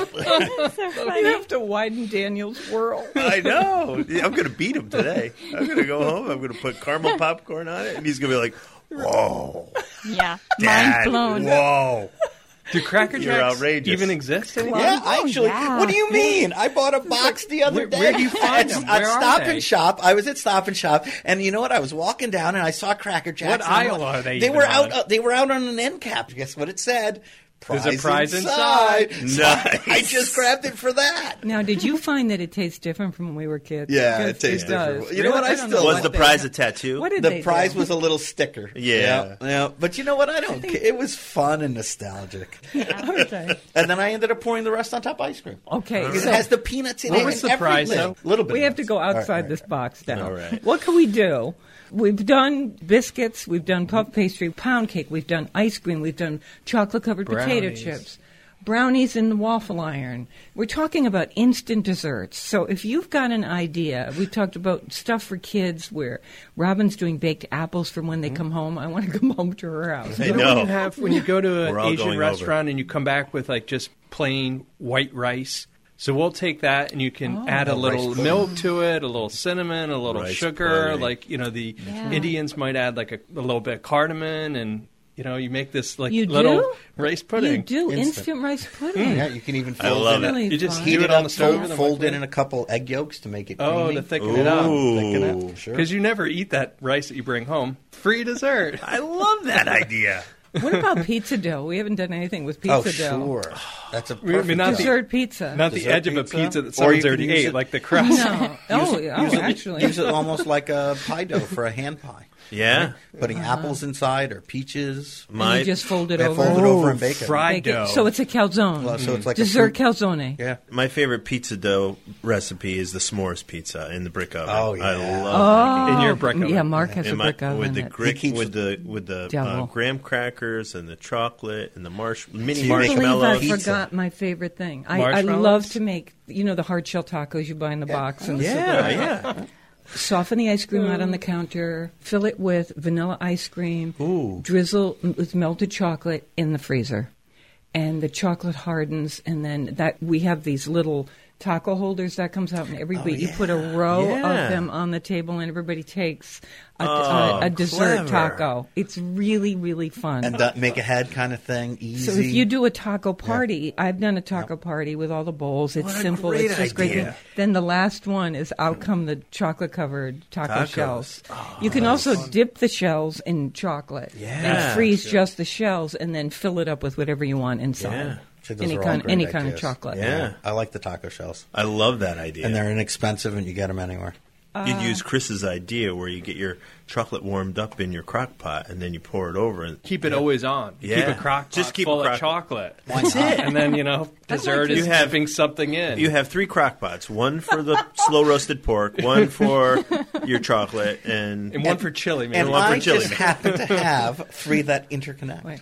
You have to widen Daniel's world. I know. I'm going to beat him today. I'm going to go home. I'm going to put caramel popcorn on it, and he's going to be like, "Whoa, Yeah, Dad, mind blown. Whoa." Do Cracker You're Jacks outrageous. even exist anymore? Yeah, Oh, actually. yeah. What do you mean? I bought a box the other Where- day. where do you find at, them? At Where are Stop they? and Shop. I was at Stop and Shop, and you know what? I was walking down, and I saw Cracker Jacks. What and I'm aisle like- are they They even were on? out. Uh, they were out on an end cap. Guess what it said? There's a prize inside. inside. So Nice. I just grabbed it for that. Now, did you find that it tastes different from when we were kids? Yeah, Because it tastes does. different. You know what? I don't still- know Was what the they- prize a tattoo? What did The they prize do? was a little sticker. Yeah. yeah, yeah. But you know what? I don't care. It was fun and nostalgic. Okay. And then I ended up pouring the rest on top of ice cream. Okay. Because so- it has the peanuts in What it. was and the prize, everything. though? Little bit. We of have to this. go All right, outside all right. this box now. All right. What can we do? We've done biscuits, we've done puff pastry, pound cake, we've done ice cream, we've done chocolate-covered potato Brownies. chips, brownies in the waffle iron. We're talking about instant desserts. So if you've got an idea, we talked about stuff for kids where Robin's doing baked apples from when they come home. I want to come home to her house. I You know know. when you have when you go to We're an all Asian going restaurant and you come back with like just plain white rice. So we'll take that and you can Oh. add a Oh, little rice milk to it, a little cinnamon, a little Rice sugar. pudding. Like you know, the Yeah. Indians might add like a, a little bit of cardamom, and you know, you make this like You little do? rice pudding. You do Instant. instant rice pudding. Yeah, you can even I fold love it. it. Really You just fun. do Heat it it on up, the stove. fold, and fold then in a couple egg yolks to make it Oh, creamy. to thicken it up. Ooh. Thicken it, sure. Because you never eat that rice that you bring home. Free dessert. I love that idea. What about pizza dough? We haven't done anything with pizza oh, dough. sure. That's a I mean, perfect not dough. the- Dessert pizza. Not the Dessert edge of a pizza? pizza that Or you someone's could already use ate, it- like the crust. No. Oh, Use it- oh, use it- actually. use it almost like a pie dough for a hand pie. Yeah. Putting apples inside or peaches. And My you just fold it Yeah, over. fold it over and bake it. fried Bake it. dough. So it's a calzone. Well, so it's like a Dessert fruit- calzone. Yeah. my favorite pizza dough recipe is the s'mores pizza in the brick oven. Oh, yeah. I love making in your brick oven. Yeah, Mark has In a my- brick oven. with the that- gri- He keeps- with the with the uh, Devil. graham crackers and the chocolate and the marsh mini you make I believe I marshmallows. pizza. forgot my favorite thing. I, I Marshmallows? love to make, you know, the hard shell tacos you buy in the box. And the Yeah, yeah. Soften the ice cream out on the counter, fill it with vanilla ice cream, Ooh. drizzle with melted chocolate in the freezer. And the chocolate hardens, and then that we have these little taco holders that comes out, and everybody you put a row Yeah. of them on the table, and everybody takes a, Oh, a, a dessert clever. taco. It's really, really fun. And that make ahead kind of thing. Easy. So if you do a taco party, I've done a taco party with all the bowls. It's What a simple. great It's just great. idea. Then the last one is out come the chocolate covered taco Tacos. shells. you can also dip the shells in chocolate Yeah. and freeze just the shells, and then fill it up with whatever you want inside. Yeah. See, those Any are all kind, great any kind of ideas. chocolate. Yeah. I like the taco shells. I love that idea. And they're inexpensive and you get them anywhere. You'd use Chris's idea where you get your chocolate warmed up in your crock pot and then you pour it over and Keep it always on. Yeah. Keep a crock pot Just keep a full crock- of chocolate. That's it. And then, you know, dessert You is have- dipping something in. you have three crock pots, one for the slow roasted pork, one for your chocolate, and, and one for chili, maybe. And one for I chili. just happen to have three that interconnect. Right.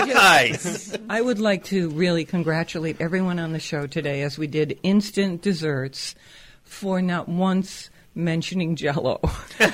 nice. I would like to really congratulate everyone on the show today as we did instant desserts for not once mentioning Jell-O.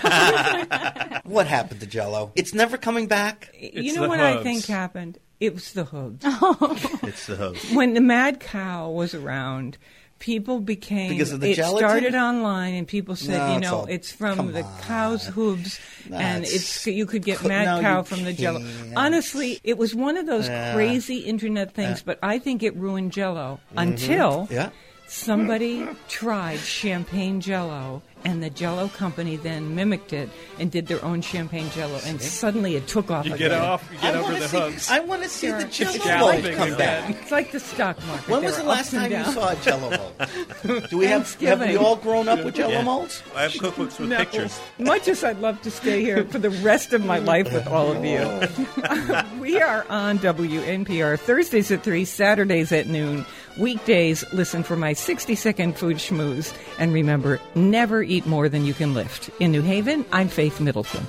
What happened to Jell-O? It's never coming back. you It's know the what I hooves. think happened? It was the hooves. It's the host. When the mad cow was around, people became Because of the it gelatin? started online, and people said, No, you it's know, all- it's from come the on. cow's hooves, and That's- it's you could get cl- mad no, cow you from the Jello. can't. Honestly, it was one of those Yeah. crazy internet things, but I think it ruined Jello until Yeah. somebody tried champagne Jello, And the Jell-O company then mimicked it and did their own champagne Jell-O, and suddenly it took off You again. get off, you get I over wanna the see, hooks. I want to see the Sure. Jello It's mold galloping come again. back. It's like the stock market. When There was the are last ups and time you downs. saw a Jello mold? Do we have? Have we Thanksgiving. all grown up with Jello Yeah. molds? I have cookbooks with No. pictures. Much as I'd love to stay here for the rest of my life with all of you. We are on W N P R Thursdays at three, Saturdays at noon. Weekdays, listen for my sixty-second food schmooze. And remember, never eat more than you can lift. In New Haven, I'm Faith Middleton.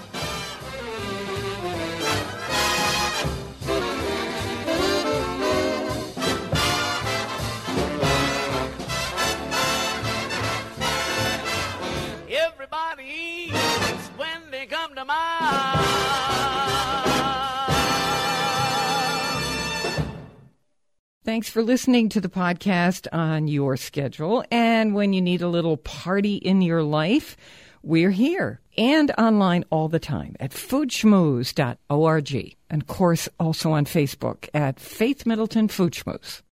Everybody eats when they come to mind. Thanks for listening to the podcast on your schedule. And when you need a little party in your life, we're here and online all the time at food schmooze dot org. And of course, also on Facebook at Faith Middleton Food Schmooze.